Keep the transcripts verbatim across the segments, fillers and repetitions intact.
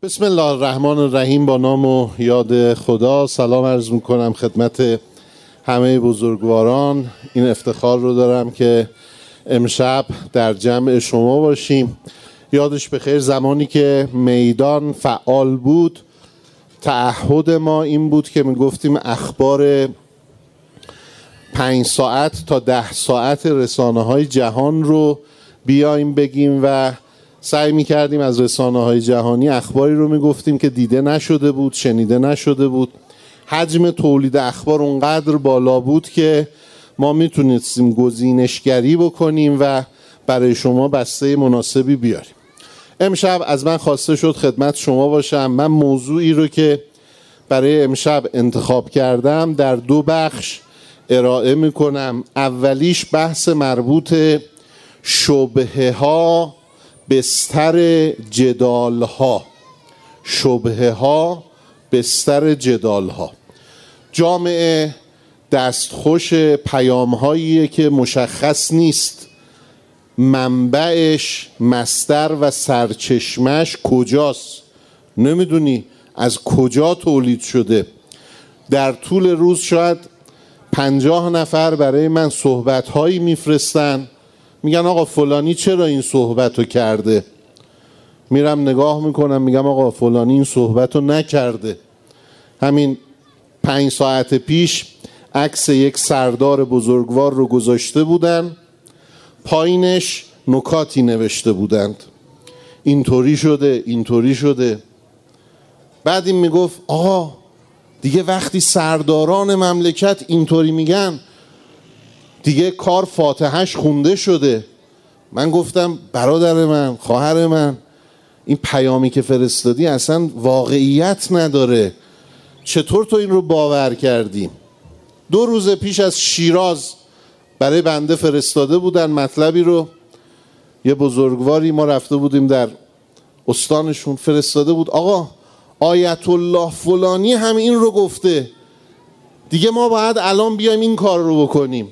بسم الله الرحمن الرحیم. با نام و یاد خدا سلام عرض میکنم خدمت همه بزرگواران. این افتخار رو دارم که امشب در جمع شما باشیم. یادش بخیر زمانی که میدان فعال بود تعهد ما این بود که میگفتیم اخبار پنج ساعت تا ده ساعت رسانه های جهان رو بیایم بگیم و سعی میکردیم از رسانه های جهانی اخباری رو میگفتیم که دیده نشده بود، شنیده نشده بود. حجم تولید اخبار اونقدر بالا بود که ما میتونستیم گزینشگری بکنیم و برای شما بسته مناسبی بیاریم. امشب از من خواسته شد خدمت شما باشم. من موضوعی رو که برای امشب انتخاب کردم در دو بخش ارائه میکنم. اولیش بحث مربوط شبهه ها بستر جدال ها شبهه ها بستر جدال ها. جامعه دستخوش پیام هاییه که مشخص نیست منبعش، مصدر و سرچشمش کجاست. نمیدونی از کجا تولید شده. در طول روز شاید پنجاه نفر برای من صحبت هایی میفرستن، میگن آقا فلانی چرا این صحبت رو کرده. میرم نگاه میکنم میگم آقا فلانی این صحبت رو نکرده. همین پنج ساعت پیش عکس یک سردار بزرگوار رو گذاشته بودن، پایینش نکاتی نوشته بودند اینطوری شده اینطوری شده. بعد این میگفت آقا دیگه وقتی سرداران مملکت اینطوری میگن دیگه کار فاتحهش خونده شده. من گفتم برادر من، خواهر من، این پیامی که فرستادی اصلا واقعیت نداره. چطور تو این رو باور کردی؟ دو روز پیش از شیراز برای بنده فرستاده بودن مطلبی رو. یه بزرگواری ما رفته بودیم در استانشون، فرستاده بود آقا آیت الله فلانی هم این رو گفته، دیگه ما باید الان بیایم این کار رو بکنیم.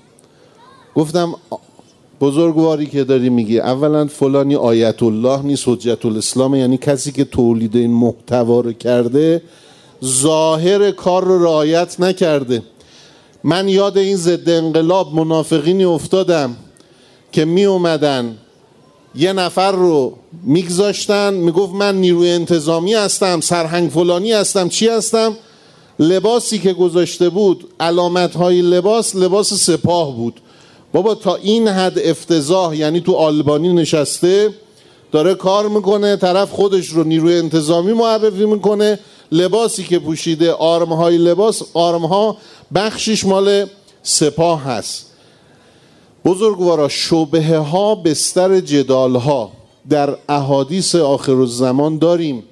گفتم بزرگواری که داری میگی، اولا فلانی آیت الله نیست، حجت الاسلام، یعنی کسی که تولید این محتوا رو کرده ظاهر کار رو رعایت نکرده. من یاد این ضد انقلاب منافقینی افتادم که می اومدن یه نفر رو میگذاشتن میگفت من نیروی انتظامی هستم، سرهنگ فلانی هستم، چی هستم. لباسی که گذاشته بود، علامت های لباس، لباس سپاه بود. بابا تا این حد افتضاح. یعنی تو آلبانی نشسته داره کار میکنه، طرف خودش رو نیروی انتظامی معرفی میکنه، لباسی که پوشیده، آرمهای لباس، آرمها بخشش مال سپاه هست. بزرگوارا شبهه ها بستر جدال ها در احادیث آخر الزمان داریم.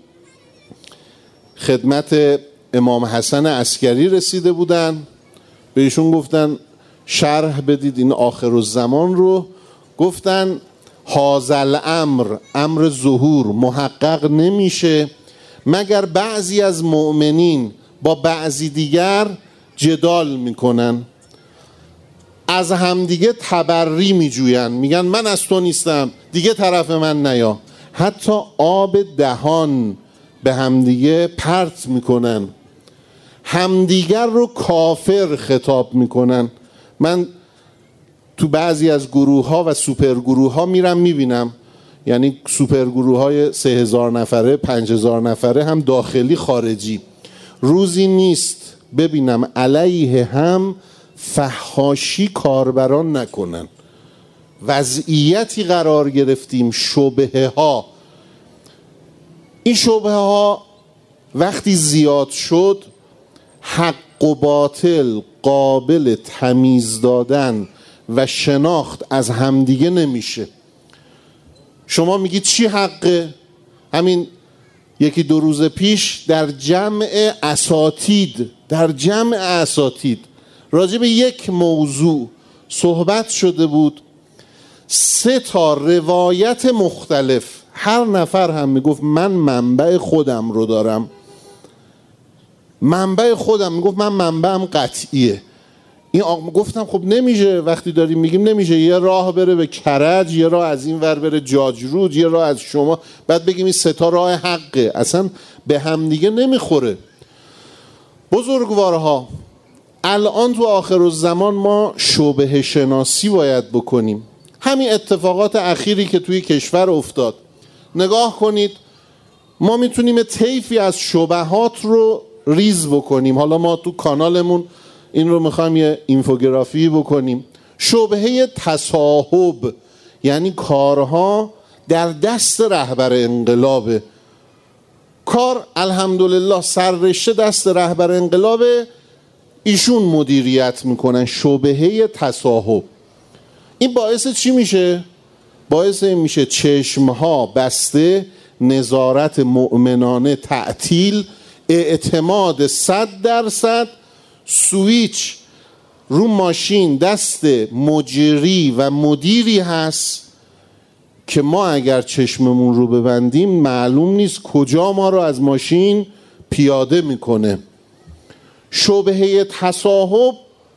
خدمت امام حسن عسکری رسیده بودن، به ایشون گفتن شرح بدید این آخر الزمان رو. گفتن هازل امر، امر ظهور محقق نمیشه مگر بعضی از مؤمنین با بعضی دیگر جدال میکنن، از همدیگه تبری میجوین، میگن من از تو نیستم دیگه طرف من نیا. حتی آب دهان به همدیگه پرت میکنن، همدیگر رو کافر خطاب میکنن. من تو بعضی از گروه ها و سوپر گروه ها میرم میبینم، یعنی سوپر گروه های سه هزار نفره، پنج هزار نفره، هم داخلی خارجی، روزی نیست ببینم علیه هم فحاشی کاربران نکنن. وضعیتی قرار گرفتیم شبهه ها. این شبهه ها وقتی زیاد شد حق و باطل قابل تمیز دادن و شناخت از همدیگه نمیشه. شما میگید چی حقه؟ همین یکی دو روز پیش در جمع اساتید در جمع اساتید راجع به یک موضوع صحبت شده بود. سه تا روایت مختلف، هر نفر هم میگفت من منبع خودم رو دارم، منبع خودم میگفت من منبعم قطعیه. این آقا گفتم خب نمیشه، وقتی داریم میگیم نمیشه یه راه بره به کرج، یه راه از این ور بره جاجرود، یه راه از شما، بعد بگیم این سه تا راه حقه، اصلا به هم دیگه نمیخوره. بزرگوارها الان تو آخر الزمان ما شبهه شناسی باید بکنیم. همین اتفاقات اخیری که توی کشور افتاد نگاه کنید، ما میتونیم طیفی از شبهات رو ریز بکنیم. حالا ما تو کانالمون این رو میخوایم یه اینفوگرافی بکنیم. شبهه تصاحب، یعنی کارها در دست رهبر انقلابه. کار الحمدلله سررشته دست رهبر انقلابه، ایشون مدیریت میکنن. شبهه تصاحب این باعث چی میشه؟ باعث این میشه چشمها بسته، نظارت مؤمنانه تعطیل، اعتماد صد درصد، سویچ رو ماشین دست مجری و مدیری هست که ما اگر چشممون رو ببندیم معلوم نیست کجا ما رو از ماشین پیاده میکنه. شبهه تصاحب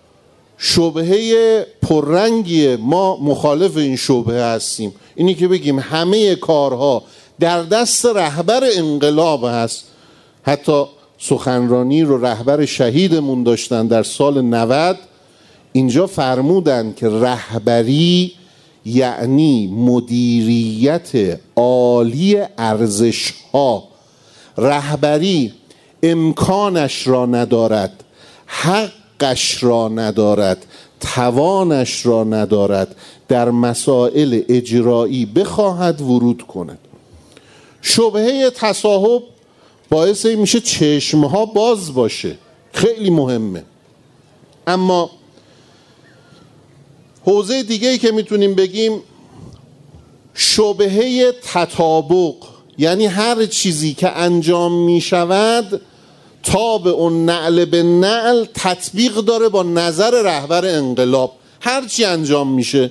شبهه پررنگیه، ما مخالف این شبهه هستیم. اینی که بگیم همه کارها در دست رهبر انقلاب هست. حتی سخنرانی رو رهبر شهیدمون داشتن در سال نود، اینجا فرمودن که رهبری یعنی مدیریت عالی ارزش‌ها. رهبری امکانش را ندارد، حقش را ندارد، توانش را ندارد در مسائل اجرایی بخواهد ورود کند. شبهه تصاحب باعث این میشه چشمها باز باشه، خیلی مهمه. اما حوزه دیگه‌ای که میتونیم بگیم شبهه تطابق، یعنی هر چیزی که انجام میشود تا به اون نعل به نعل تطبیق داره با نظر رهبر انقلاب. هر چی انجام میشه،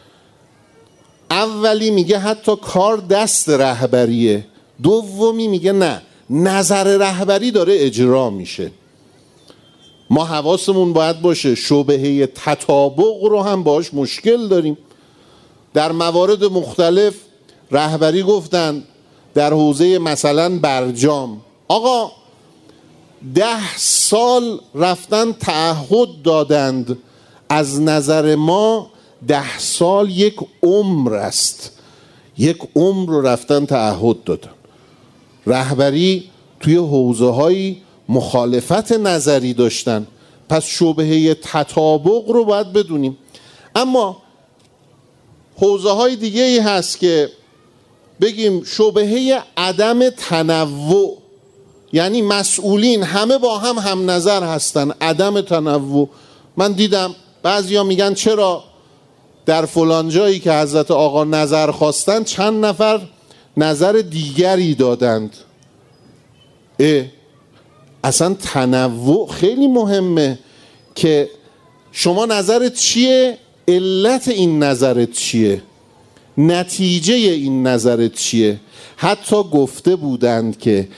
اولی میگه حتی کار دست رهبریه، دومی میگه نه، نظر رهبری داره اجرا میشه. ما حواسمون باید باشه شبهه تطابق رو هم باش مشکل داریم. در موارد مختلف رهبری گفتن در حوزه مثلا برجام، آقا ده سال رفتن تعهد دادند، از نظر ما ده سال یک عمر است، یک عمر رو رفتن تعهد دادن. رهبری توی حوزه هایی مخالفت نظری داشتن، پس شبهه تطابق رو باید بدونیم. اما حوزه های دیگه ای هست که بگیم شبهه عدم تنوع، یعنی مسئولین همه با هم هم نظر هستن، عدم تنوع. من دیدم بعضیا میگن چرا در فلان جایی که حضرت آقا نظر خواستن چند نفر نظر دیگری دادند. اه اصلا تنوع خیلی مهمه که شما نظرت چیه، علت این نظرت چیه، نتیجه این نظرت چیه. حتی گفته بودند که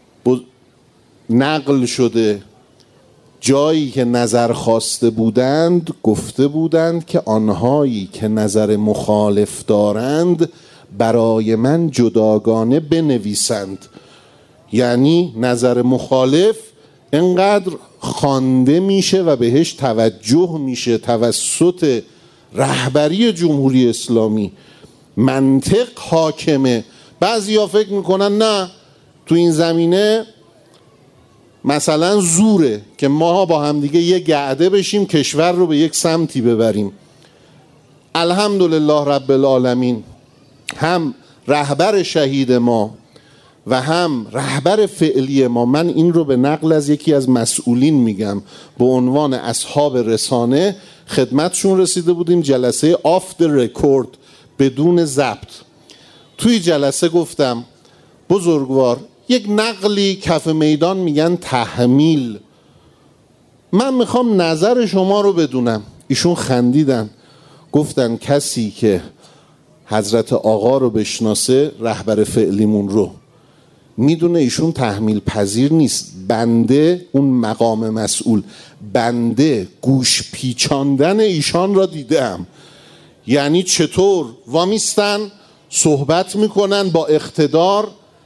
نقل شده جایی که نظر خواسته بودند گفته بودند که آنهایی که نظر مخالف دارند برای من جداگانه بنویسند. یعنی نظر مخالف انقدر خوانده میشه و بهش توجه میشه توسط رهبری جمهوری اسلامی، منطق حاکمه. بعضیا فکر میکنن نه تو این زمینه مثلا زوره که ماها با هم دیگه یه گعده بشیم کشور رو به یک سمتی ببریم. الحمدلله رب العالمین هم رهبر شهید ما و هم رهبر فعلی ما، من این رو به نقل از یکی از مسئولین میگم، به عنوان اصحاب رسانه خدمتشون رسیده بودیم، جلسه آف د رکورد بدون ضبط. توی جلسه گفتم بزرگوار یک نقلی کف میدان میگن تحمیل، من میخوام نظر شما رو بدونم. ایشون خندیدن گفتن کسی که حضرت آقا رو بشناسه، رهبر فعلیمون رو، میدونه ایشون تحمیل پذیر نیست. بنده، اون مقام مسئول، بنده گوش پیچاندن ایشان را دیدم. یعنی چطور وامیستن صحبت میکنن با اقتدار،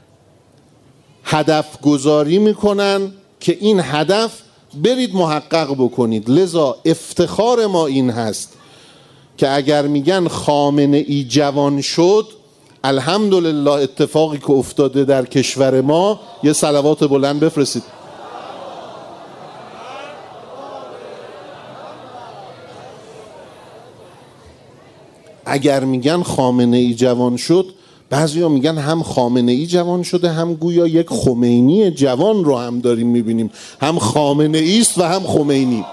هدف گذاری میکنن که این هدف برید محقق بکنید. لذا افتخار ما این هست که اگر میگن خامنه ای جوان شد، الحمدلله اتفاقی که افتاده در کشور ما، یه صلوات بلند بفرستید. اگر میگن خامنه ای جوان شد، بعضیا میگن هم خامنه ای جوان شده، هم گویا یک خمینی جوان رو هم داریم میبینیم. هم خامنه ای است و هم خمینی.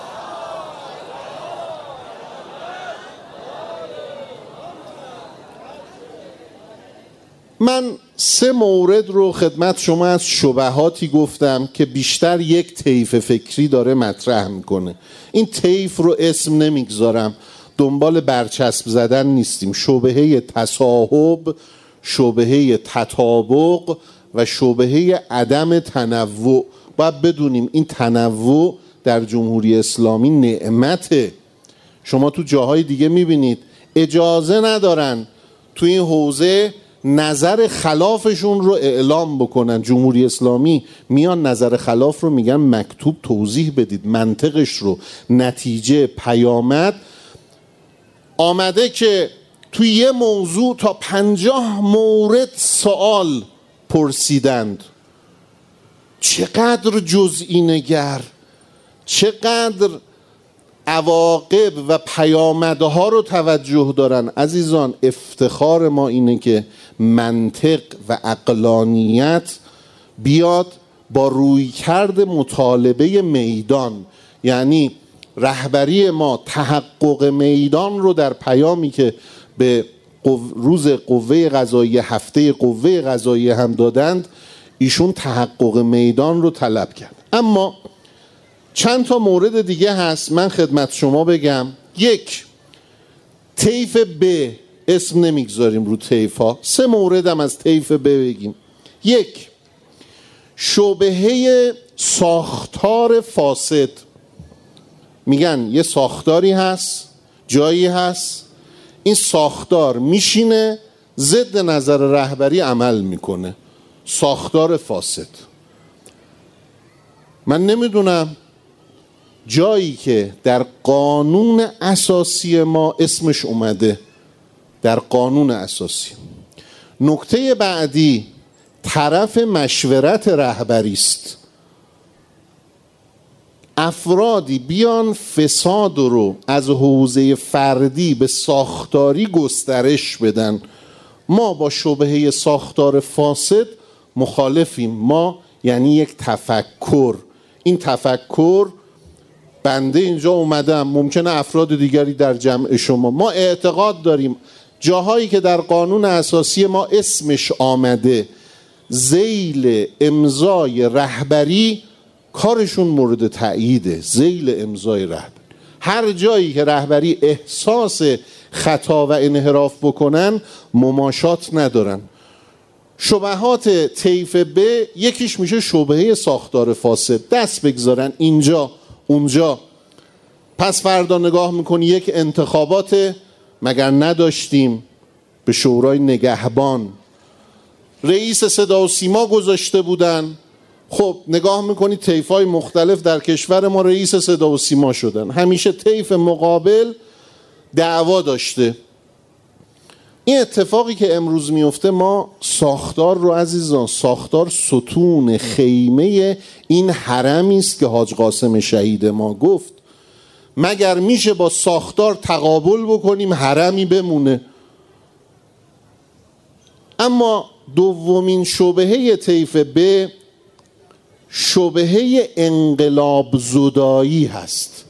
من سه مورد رو خدمت شما از شبهاتی گفتم که بیشتر یک طیف فکری داره مطرح میکنه. این طیف رو اسم نمیگذارم، دنبال برچسب زدن نیستیم. شبهه تصاحب، شبهه تطابق و شبهه عدم تنوع. باید بدونیم این تنوع در جمهوری اسلامی نعمته. شما تو جاهای دیگه میبینید اجازه ندارن تو این حوزه نظر خلافشون رو اعلام بکنن. جمهوری اسلامی میان نظر خلاف رو میگن مکتوب توضیح بدید، منطقش رو، نتیجه، پیامد. آمده که توی یه موضوع تا پنجاه مورد سوال پرسیدند. چقدر جزئی نگر، چقدر عواقب و پیامدها رو توجه دارن. عزیزان، افتخار ما اینه که منطق و عقلانیت بیاد با رویکرد مطالبه میدان. یعنی رهبری ما تحقق میدان رو در پیامی که به روز قوه قضاییه، هفته قوه قضاییه هم دادند، ایشون تحقق میدان رو طلب کرد. اما چند تا مورد دیگه هست من خدمت شما بگم. یک، طیف ب، اسم نمیگذاریم رو طیف ها، سه مورد هم از طیف ب بگیم. یک، شبهه ساختار فاسد. میگن یه ساختاری هست، جایی هست، این ساختار میشینه ضد نظر رهبری عمل میکنه. ساختار فاسد. من نمیدونم جایی که در قانون اساسی ما اسمش اومده، در قانون اساسی. نکته بعدی، طرف مشورت رهبری است. افرادی بیان فساد رو از حوزه فردی به ساختاری گسترش بدن. ما با شبهه ساختار فاسد مخالفیم. ما یعنی یک تفکر. این تفکر، بنده اینجا اومدم، ممکنه افراد دیگری در جمع شما، ما اعتقاد داریم جاهایی که در قانون اساسی ما اسمش آمده ذیل امضای رهبری، کارشون مورد تأییده. ذیل امضای رهبری، هر جایی که رهبری احساس خطا و انحراف بکنن مماشات ندارن. شبهات طیف ب، یکیش میشه شبهه ساختار فاسد. دست بگذارن اینجا اونجا، پس فردا نگاه میکنی یک انتخابات، مگر نداشتیم به شورای نگهبان رئیس صدا و سیما گذاشته بودن؟ خب نگاه میکنی طیف‌های مختلف در کشور ما رئیس صدا و سیما شدن. همیشه طیف مقابل دعوا داشته. این اتفاقی که امروز میفته، ما ساختار رو عزیزان، ساختار ستون خیمه این حرمی است که حاج قاسم شهید ما گفت مگر میشه با ساختار تقابل بکنیم حرمی بمونه؟ اما دومین شبهه طیف ب، شبهه انقلاب زدایی هست.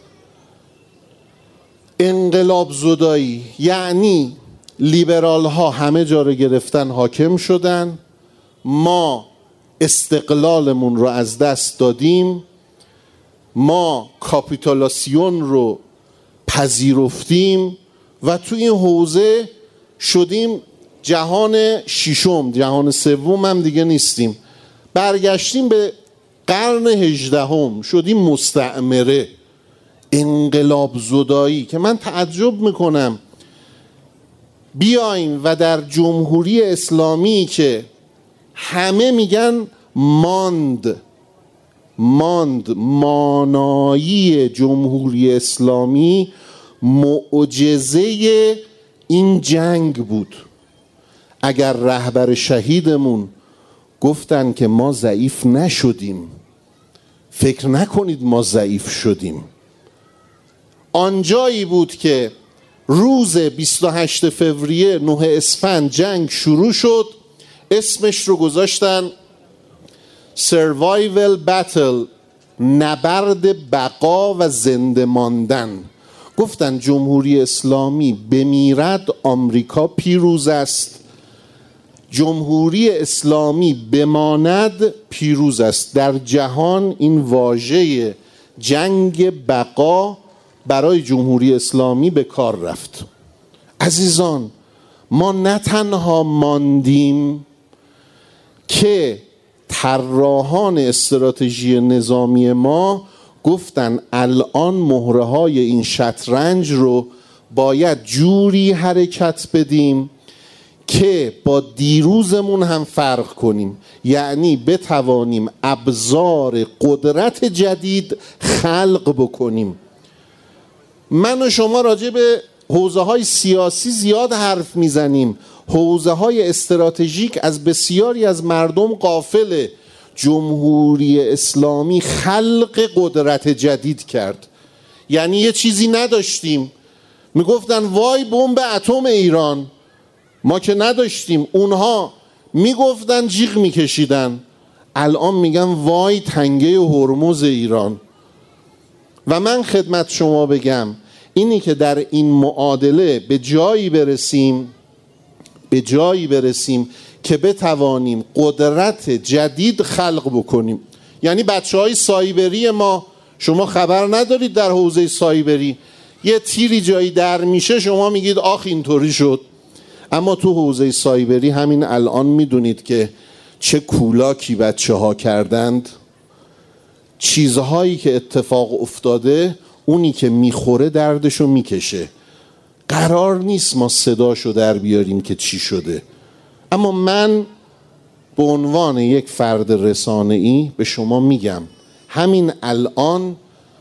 انقلاب زدایی یعنی لیبرال ها همه جا رو گرفتن، حاکم شدن، ما استقلالمون رو از دست دادیم، ما کاپیتولاسیون رو پذیرفتیم و تو این حوزه شدیم جهان ششم، جهان سوم هم دیگه نیستیم، برگشتیم به قرن هجدهم، شدیم مستعمره، انقلاب زدایی. که من تعجب میکنم بیایم و در جمهوری اسلامی که همه میگن ماند ماند مانایی جمهوری اسلامی معجزه این جنگ بود. اگر رهبر شهیدمون گفتن که ما ضعیف نشدیم، فکر نکنید ما ضعیف شدیم. آنجایی بود که روز بیست و هشتم فوریه نه اسفند جنگ شروع شد، اسمش رو گذاشتن Survival Battle، نبرد بقا و زنده ماندن. گفتن جمهوری اسلامی بمیرد آمریکا پیروز است، جمهوری اسلامی بماند پیروز است. در جهان این واژه جنگ بقا برای جمهوری اسلامی به کار رفت. عزیزان، ما نه تنها ماندیم که طراحان استراتژی نظامی ما گفتن الان مهره های این شطرنج رو باید جوری حرکت بدیم که با دیروزمون هم فرق کنیم، یعنی بتوانیم ابزار قدرت جدید خلق بکنیم. من و شما راجع به حوزه های سیاسی زیاد حرف میزنیم، حوزه های استراتژیک از بسیاری از مردم غافله. جمهوری اسلامی خلق قدرت جدید کرد، یعنی یه چیزی نداشتیم، میگفتن وای بمب اتم ایران، ما که نداشتیم، اونها میگفتن جیغ میکشیدن، الان میگن وای تنگه هرمز ایران. و من خدمت شما بگم اینی که در این معادله به جایی برسیم به جایی برسیم که بتوانیم قدرت جدید خلق بکنیم. یعنی بچه های سایبری ما، شما خبر ندارید در حوزه سایبری یه تیری جایی در میشه شما میگید آخ اینطوری شد، اما تو حوزه سایبری همین الان میدونید که چه کولاکی بچه ها کردند. چیزهایی که اتفاق افتاده اونی که میخوره دردشو میکشه. قرار نیست ما صداشو در بیاریم که چی شده، اما من به عنوان یک فرد رسانه‌ای به شما میگم همین الان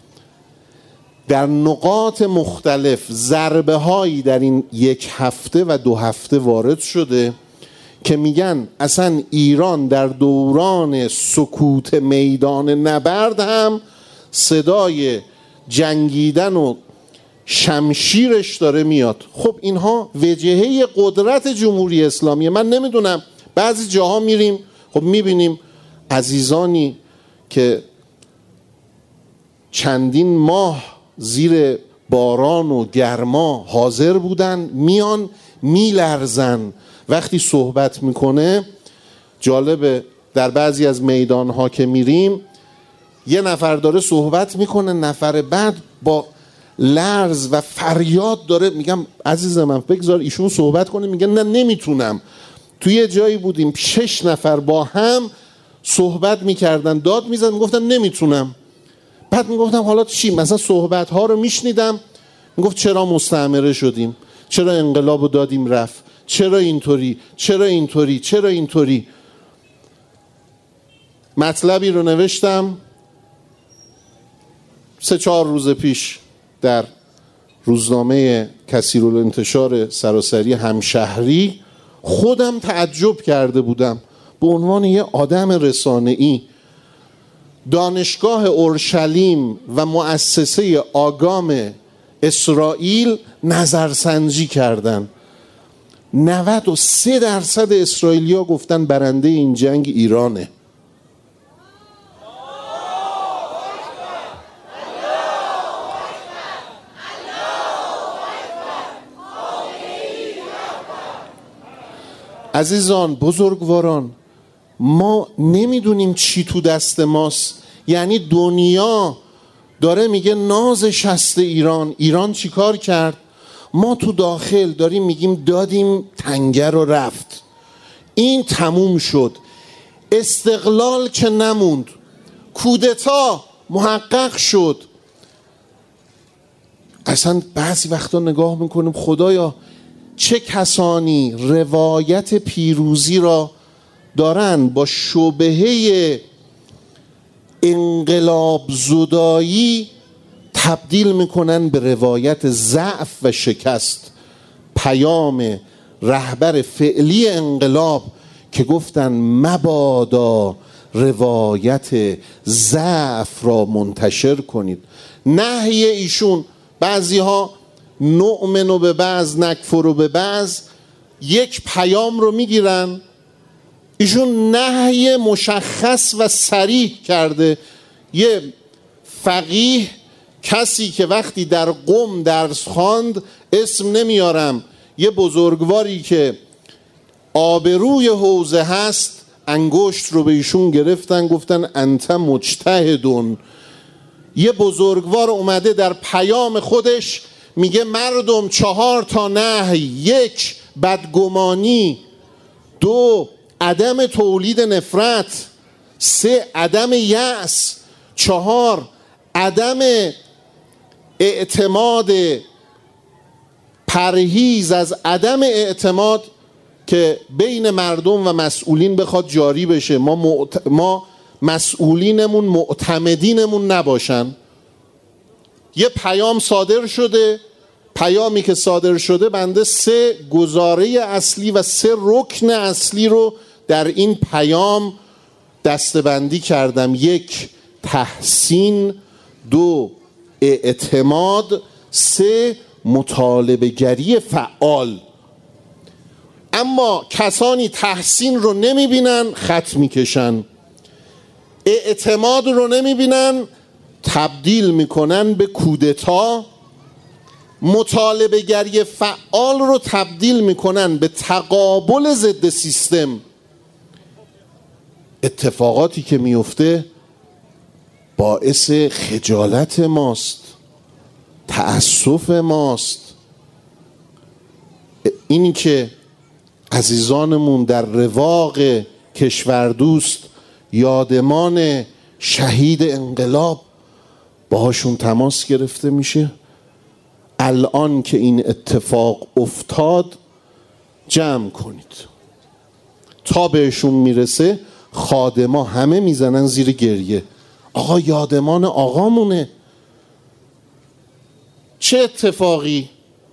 در نقاط مختلف ضربه هایی در این یک هفته و دو هفته وارد شده که میگن اصلا ایران در دوران سکوت میدان نبرد هم صدای جنگیدن و شمشیرش داره میاد. خب اینها وجهه قدرت جمهوری اسلامی. من نمیدونم، بعضی جاها میریم خب میبینیم عزیزانی که چندین ماه زیر باران و گرما حاضر بودن میان میلرزن. وقتی صحبت میکنه جالبه، در بعضی از میدانها که میریم یه نفر داره صحبت میکنه، نفر بعد با لرز و فریاد داره، میگم عزیز من بگذار ایشون صحبت کنه، میگه نه نمیتونم. توی یه جایی بودیم شش نفر با هم صحبت میکردن، داد میزد، میگفتن نمیتونم. بعد میگفتم حالا چی؟ مثلا صحبت ها رو میشنیدم، میگفت چرا مستعمره شدیم، چرا انقلاب رو دادیم رفت، چرا اینطوری، چرا اینطوری، چرا اینطوری. مطلبی رو نوشتم سه چهار روز پیش در روزنامه کثیرالانتشار سراسری همشهری، خودم تعجب کرده بودم به عنوان یه آدم رسانه‌ای. دانشگاه اورشلیم و مؤسسه آگام اسرائیل نظرسنجی کردن، نود و سه درصد اسرائیلیا گفتن برنده این جنگ ایرانه. عزیزان بزرگواران، ما نمیدونیم چی تو دست ماست. یعنی دنیا داره میگه ناز شست ایران، ایران چی کار کرد؟ ما تو داخل داریم میگیم دادیم تنگه رو رفت، این تموم شد، استقلال که نموند، کودتا محقق شد. اصلا بعضی وقتا نگاه میکنیم خدایا چه کسانی روایت پیروزی را دارن با شبهه انقلاب زدایی تبدیل میکنن به روایت ضعف و شکست. پیام رهبر فعلی انقلاب که گفتن مبادا روایت ضعف را منتشر کنید. نهی ایشون، بعضی ها نؤمن به بعض نکفر به بعض، یک پیام رو میگیرن، ایشون نهی مشخص و صریح کرده. یه فقیه، کسی که وقتی در قم درس خواند، اسم نمیارم، یه بزرگواری که آبروی حوزه هست، انگشت رو به ایشون گرفتن گفتن انت مجتهدون. یه بزرگوار اومده در پیام خودش میگه مردم چهار تا نهی: یک، بدگمانی; دو، عدم تولید نفرت; سه، عدم یأس; چهار، عدم اعتماد، پرهیز از عدم اعتماد که بین مردم و مسئولین بخواد جاری بشه. ما, معت... ما مسئولینمون معتمدینمون نباشن. یه پیام صادر شده، پیامی که صادر شده بنده سه گزاره اصلی و سه رکن اصلی رو در این پیام دسته‌بندی کردم: یک، تحسین; دو، اعتماد; سه، مطالبه گری فعال. اما کسانی تحسین رو نمیبینن، خط میکشن; اعتماد رو نمیبینن، تبدیل میکنن به کودتا; مطالبه گری فعال رو تبدیل میکنن به تقابل ضد سیستم. اتفاقاتی که میفته باعث خجالت ماست، تأسف ماست. اینی که عزیزانمون در رواق کشوردوست یادمان شهید انقلاب باهاشون تماس گرفته میشه. الان که این اتفاق افتاد جمع کنید. تا بهشون میرسه خادما همه میزنن زیر گریه. آقا یادمان آقامونه، چه اتفاقی؟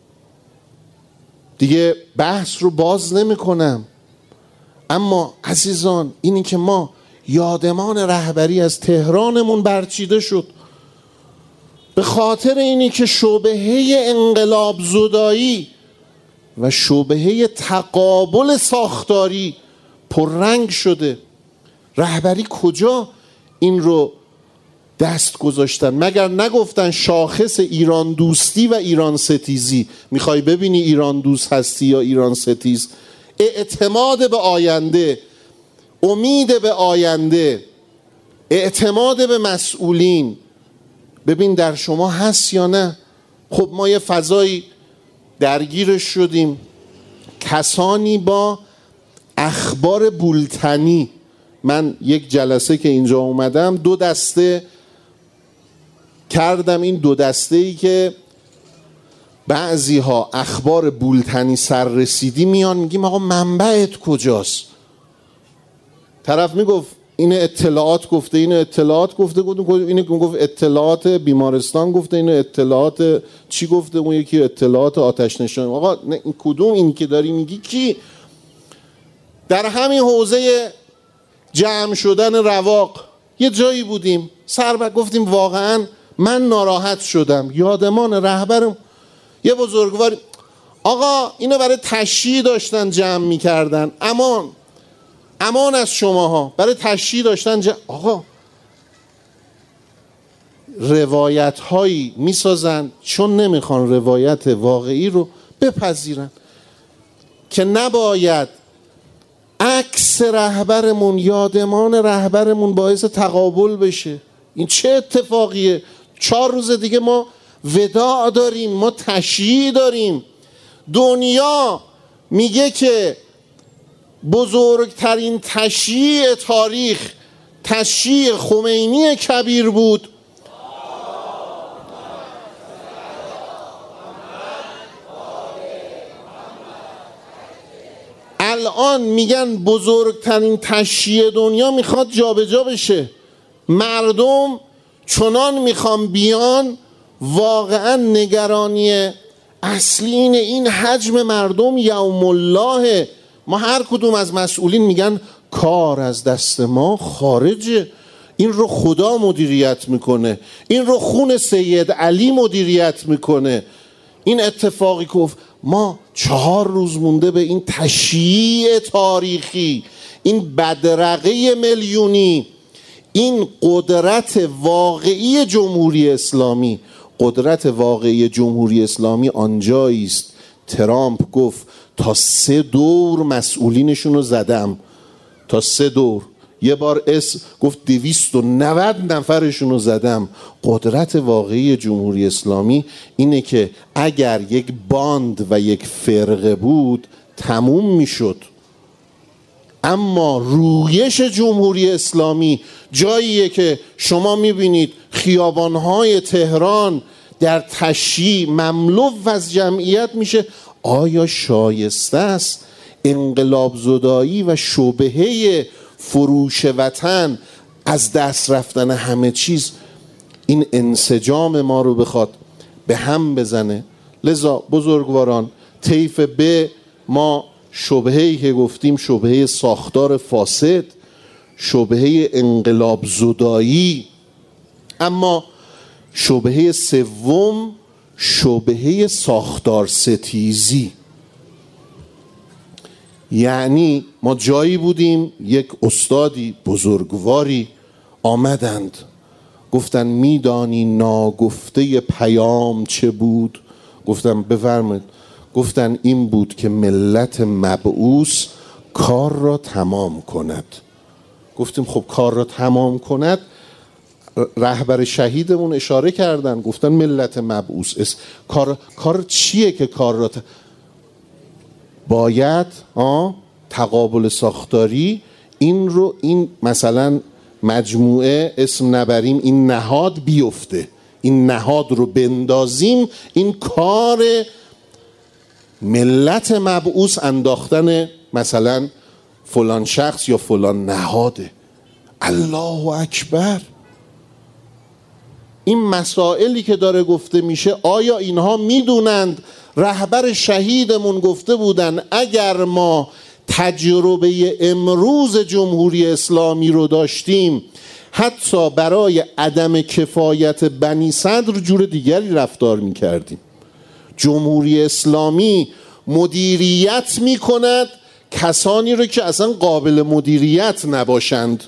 دیگه بحث رو باز نمی کنم. اما عزیزان، اینی که ما یادمان رهبری از تهرانمون برچیده شد به خاطر اینی که شبهه انقلاب زدایی و شبهه تقابل ساختاری پررنگ شده. رهبری کجا این رو دست گذاشتن؟ مگر نگفتن شاخص ایران دوستی و ایران ستیزی؟ میخوای ببینی ایران دوست هستی یا ایران ستیز؟ اعتماد به آینده، امید به آینده، اعتماد به مسئولین. ببین در شما هست یا نه؟ خب ما یه فضایی درگیرش شدیم، کسانی با اخبار بولتنی. من یک جلسه که اینجا اومدم دو دسته کردم. این دو دسته ای که بعضی ها اخبار بولتنی سررسیدی میان میگیم آقا منبعت کجاست؟ طرف میگفت این اطلاعات گفته، این اطلاعات گفته، این گفت اطلاعات بیمارستان گفته، این اطلاعات چی گفته، اون یکی اطلاعات آتش نشانی. آقا این کدوم این که داری میگی کی؟ در همین حوزه جمع شدن رواق یه جایی بودیم، سر بر گفتیم واقعا من ناراحت شدم. یادمان رهبرم یه بزرگوار، آقا اینو برای تشییع داشتن جمع میکردن، امان امان از شماها، برای تشییع داشتن جمع. آقا روایت هایی میسازن چون نمیخوان روایت واقعی رو بپذیرن که نباید عکس رهبرمون، یادمان رهبرمون باعث تقابل بشه. این چه اتفاقیه؟ چهار روز دیگه ما وداع داریم، ما تشییع داریم. دنیا میگه که بزرگترین تشییع تاریخ تشییع خمینی کبیر بود. الان میگن بزرگترین تشییع دنیا میخواد جابجا بشه. مردم چنان میخوان بیان، واقعا نگرانی اصلی اینه این حجم مردم یوم الله. ما هر کدوم از مسئولین میگن کار از دست ما خارجه، این رو خدا مدیریت میکنه، این رو خون سید علی مدیریت میکنه. این اتفاقی که ما چهار روز مونده به این تشییع تاریخی، این بدرقه میلیونی، این قدرت واقعی جمهوری اسلامی. قدرت واقعی جمهوری اسلامی آنجایی است ترامپ گفت تا سه دور مسئولینشون رو زدم، تا سه دور، یه بار اس گفت دویست و نود نفرشون رو زدم. قدرت واقعی جمهوری اسلامی اینه که اگر یک باند و یک فرقه بود تموم میشد، اما رویش جمهوری اسلامی جاییه که شما میبینید خیابانهای تهران در تشییع مملو از جمعیت میشه. آیا شایسته است انقلاب زدایی و شبهه فروش وطن، از دست رفتن همه چیز، این انسجام ما رو بخواد به هم بزنه؟ لذا بزرگواران، طیف ب ما شبهه‌ای که گفتیم شبهه ساختار فاسد، شبهه انقلاب زدایی. اما شبهه سوم شبهه ساختار ستیزی. یعنی ما جایی بودیم یک استادی بزرگواری آمدند گفتن میدانی ناگفته پیام چه بود؟ گفتم بفرمایید. گفتن این بود که ملت مبعوث کار را تمام کند. گفتیم خب کار را تمام کند، رهبر شهیدمون اشاره کردن گفتن ملت مبعوث کار کار چیه که کار را ت... باید آه تقابل ساختاری این رو، این مثلا مجموعه اسم نبریم، این نهاد بیفته، این نهاد رو بندازیم، این کار ملت مبعوث انداختن مثلا فلان شخص یا فلان نهاده. الله اکبر. این مسائلی که داره گفته میشه آیا اینها میدونند؟ رهبر شهیدمون گفته بودن اگر ما تجربه امروز جمهوری اسلامی رو داشتیم حتی برای عدم کفایت بنی صدر جور دیگری رفتار میکردیم. جمهوری اسلامی مدیریت میکند کسانی رو که اصلا قابل مدیریت نباشند.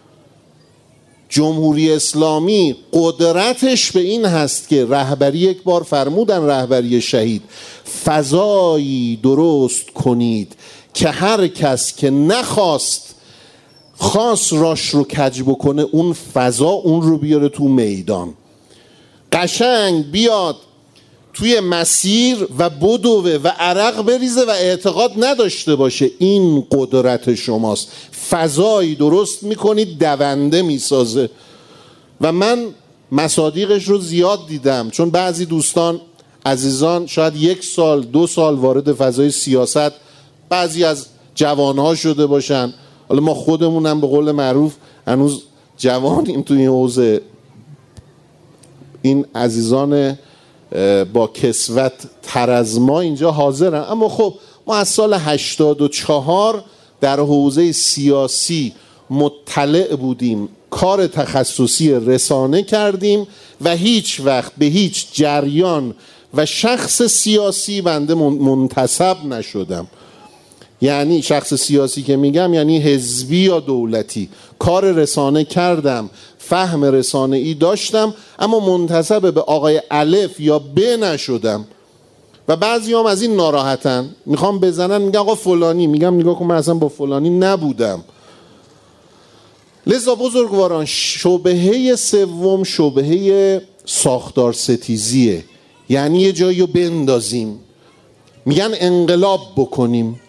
جمهوری اسلامی قدرتش به این هست که رهبری، یک بار فرمودن رهبری شهید، فضایی درست کنید که هر کس که نخواست خواست راش رو کج بکنه اون فضا اون رو بیاره تو میدان، قشنگ بیاد توی مسیر و بدوه و عرق بریزه و اعتقاد نداشته باشه. این قدرت شماست. فضایی درست میکنید دونده میسازه. و من مصادیقش رو زیاد دیدم، چون بعضی دوستان عزیزان شاید یک سال دو سال وارد فضای سیاست بعضی از جوانها شده باشن. حالا ما خودمونم به قول معروف هنوز جوانیم تو این حوزه. این عزیزان با کسوت تر از ما اینجا حاضرن، اما خب ما از سال هشتاد و چهار در حوزه سیاسی مطلع بودیم، کار تخصصی رسانه کردیم و هیچ وقت به هیچ جریان و شخص سیاسی بنده منتسب نشدم. یعنی شخص سیاسی که میگم یعنی حزبی یا دولتی. کار رسانه کردم، فهم رسانه ای داشتم، اما منتسب به آقای الف یا ب نشدم. و بعضی هم از این ناراحتن، میخوام بزنن میگن آقا فلانی، میگم نگاه کن من اصلا با فلانی نبودم. لذا بزرگواران، شبهه سوم شبهه ساختار ستیزیه، یعنی یه جایی رو بندازیم، میگن انقلاب بکنیم.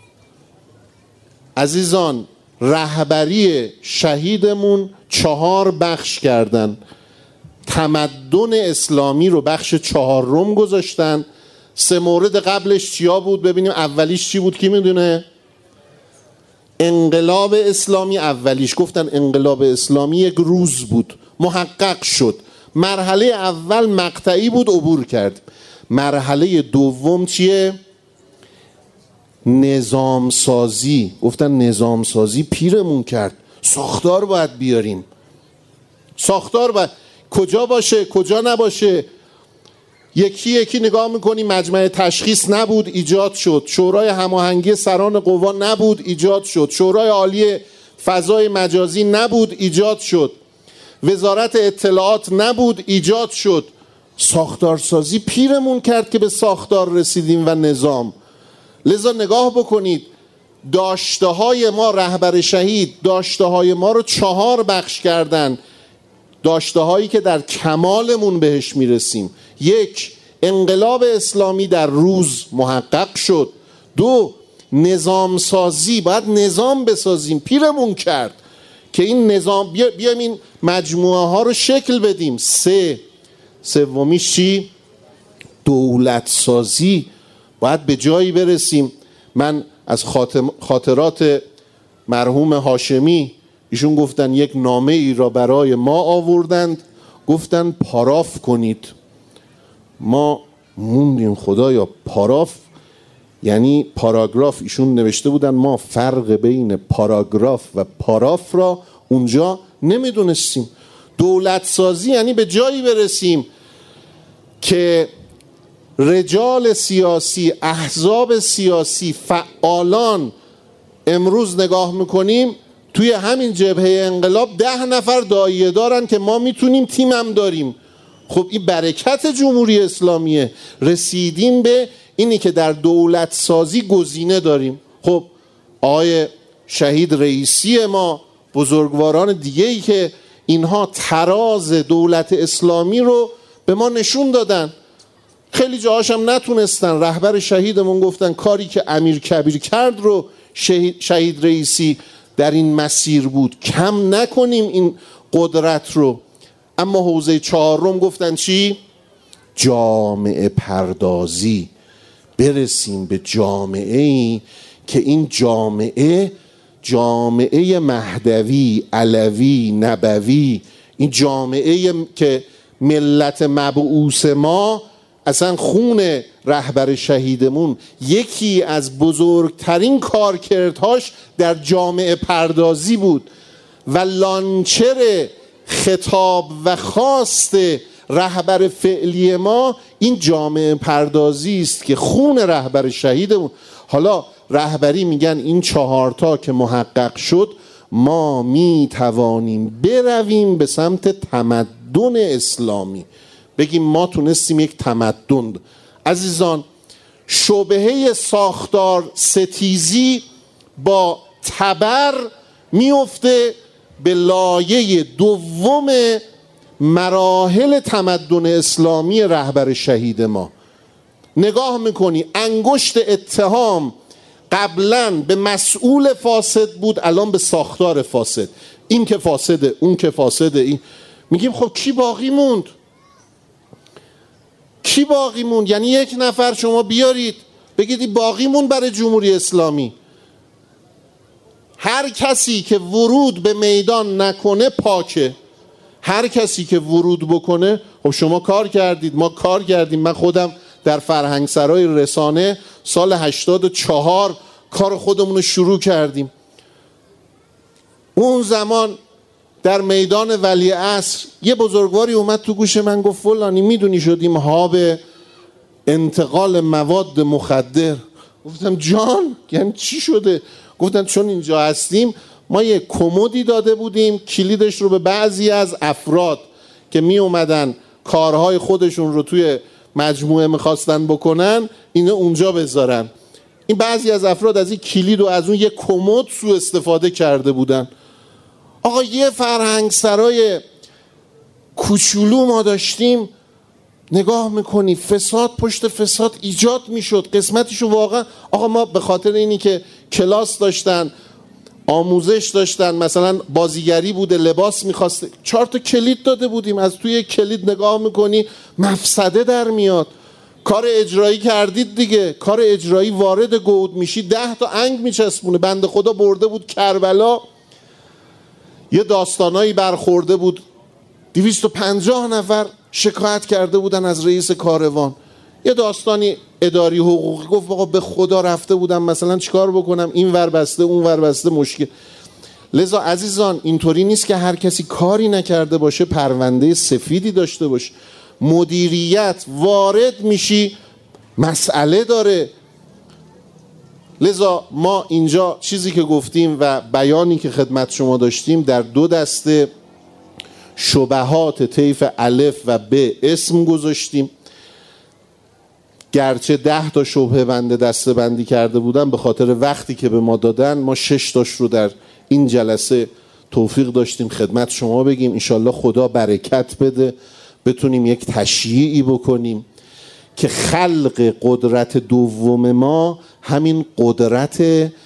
عزیزان، رهبری شهیدمون چهار بخش کردن. تمدن اسلامی رو بخش چهارم گذاشتن. سه مورد قبلش چیا بود؟ ببینیم اولیش چی بود؟ کی میدونه؟ انقلاب اسلامی اولیش گفتن انقلاب اسلامی یک روز بود، محقق شد. مرحله اول مقطعی بود، عبور کرد. مرحله دوم چیه؟ نظام سازی. گفتن نظام سازی پیرمون کرد، ساختار باید بیاریم. ساختار باید کجا باشه کجا نباشه. یکی یکی نگاه میکنیم. مجمع تشخیص نبود، ایجاد شد. شورای هماهنگی سران قوا نبود، ایجاد شد. شورای عالی فضای مجازی نبود، ایجاد شد. وزارت اطلاعات نبود، ایجاد شد. ساختارسازی پیرمون کرد که به ساختار رسیدیم و نظام. لذا نگاه بکنید، داشته های ما، رهبر شهید داشته های ما رو چهار بخش کردن. داشته هایی که در کمالمون بهش میرسیم. یک، انقلاب اسلامی در روز محقق شد. دو، نظام سازی، باید نظام بسازیم، پیرمون کرد که این نظام بیا بیایم این مجموعه ها رو شکل بدیم. سه، سومیش چی؟ دولت سازی، باید به جایی برسیم. من از خاطرات مرحوم هاشمی، ایشون گفتن یک نامه ای را برای ما آوردند، گفتن پاراف کنید. ما موندیم خدایا، پاراف یعنی پاراگراف. ایشون نوشته بودن ما فرق بین پاراگراف و پاراف را اونجا نمیدونستیم. دولت سازی یعنی به جایی برسیم که رجال سیاسی، احزاب سیاسی، فعالان، امروز نگاه میکنیم توی همین جبهه انقلاب ده نفر داعیه دارن که ما میتونیم تیمم داریم. خب این برکت جمهوری اسلامیه. رسیدیم به اینی که در دولت سازی گزینه داریم. خب آقای شهید رئیسی ما، بزرگواران دیگه ای که اینها تراز دولت اسلامی رو به ما نشون دادن. خیلی جاهاش هم نتونستن. رهبر شهیدمون گفتن کاری که امیر کبیر کرد رو شهید, شهید رئیسی در این مسیر بود، کم نکنیم این قدرت رو. اما حوزه چهارم گفتن چی؟ جامعه پردازی. برسیم به جامعه ای که این جامعه جامعه مهدوی، علوی، نبوی، این جامعه که ملت مبعوث ما، اصلا خون رهبر شهیدمون یکی از بزرگترین کارکردهاش در جامعه پردازی بود و لانچر خطاب و خواست رهبر فعلی ما این جامعه پردازی است که خون رهبر شهیدمون. حالا رهبری میگن این چهارتا که محقق شد، ما می توانیم برویم به سمت تمدن اسلامی، بگیم ما تونستیم یک تمدن. عزیزان، شبهه ساختار ستیزی با تبر میفته به لایه دوم مراحل تمدن اسلامی رهبر شهید ما. نگاه میکنی انگشت اتهام قبلا به مسئول فاسد بود، الان به ساختار فاسد. این که فاسده، اون که فاسده. این میگیم خب کی باقی موند؟ کی باقی موند؟ یعنی یک نفر شما بیارید بگید باقی موند برای جمهوری اسلامی. هر کسی که ورود به میدان نکنه پاکه. هر کسی که ورود بکنه، خب شما کار کردید، ما کار کردیم. من خودم در فرهنگسرای رسانه سال هشتاد و چهار کار خودمون رو شروع کردیم. اون زمان در میدان ولیعصر یه بزرگواری اومد تو گوش من گفت فلانی میدونی شدیم هاب انتقال مواد مخدر. گفتم جان یعنی چی شده؟ گفتن چون اینجا هستیم ما یه کمدی داده بودیم کلیدش رو به بعضی از افراد که می اومدن کارهای خودشون رو توی مجموعه میخواستن بکنن، اینو اونجا بذارن. این بعضی از افراد از این کلید و از اون یه کمد سوء استفاده کرده بودن. آقا یه فرهنگ سرای کوچولو ما داشتیم، نگاه میکنی فساد پشت فساد ایجاد میشد. قسمتیشو واقعا آقا ما به خاطر اینی که کلاس داشتن، آموزش داشتن، مثلا بازیگری بوده، لباس میخواسته، چهار تا کلید داده بودیم، از توی کلید نگاه میکنی مفسده در میاد. کار اجرایی کردید دیگه، کار اجرایی وارد گود میشی ده تا انگ میچسبونه. بنده خدا برده بود کربلا، یه داستانایی برخورده بود، دویست و پنجاه نفر شکایت کرده بودن از رئیس کاروان. یه داستانی اداری حقوقی، گفت آقا به خدا رفته بودم مثلا چیکار بکنم، این ور بسته اون ور بسته، مشکل. لذا عزیزان اینطوری نیست که هر کسی کاری نکرده باشه پرونده سفیدی داشته باشه. مدیریت وارد میشی مسئله داره. لذا ما اینجا چیزی که گفتیم و بیانی که خدمت شما داشتیم در دو دسته شبهات طیف الف و ب اسم گذاشتیم. گرچه ده تا شبهه بنده دسته بندی کرده بودن، به خاطر وقتی که به ما دادن ما شش تاش رو در این جلسه توفیق داشتیم خدمت شما بگیم. انشالله خدا برکت بده، بتونیم یک تشییعی بکنیم که خلق قدرت دوم ما همین قدرت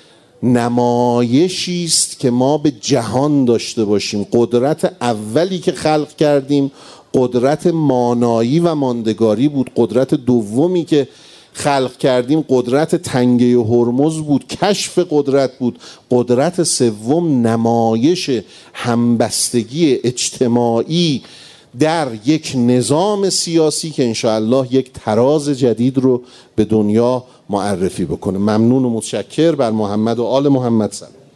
نمایشی است که ما به جهان داشته باشیم. قدرت اولی که خلق کردیم قدرت مانایی و ماندگاری بود. قدرت دومی که خلق کردیم قدرت تنگه هرمز بود، کشف قدرت بود. قدرت سوم نمایش همبستگی اجتماعی در یک نظام سیاسی که انشاءالله یک تراز جدید رو به دنیا معرفی بکنه. ممنون و متشکر. بر محمد و آل محمد سلام.